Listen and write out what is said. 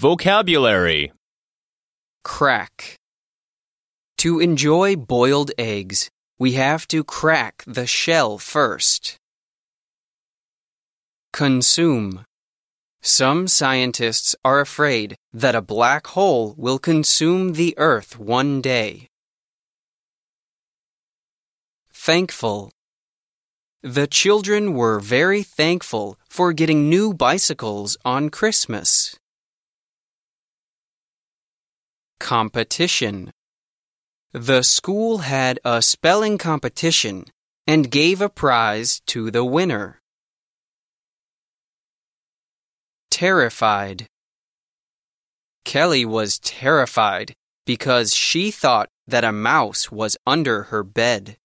Vocabulary. Crack. To enjoy boiled eggs, we have to crack the shell first. Consume. Some scientists are afraid that a black hole will consume the Earth one day. Thankful. The children were very thankful for getting new bicycles on Christmas. Competition. The school had a spelling competition and gave a prize to the winner. Terrified. Kelly was terrified because she thought that a mouse was under her bed.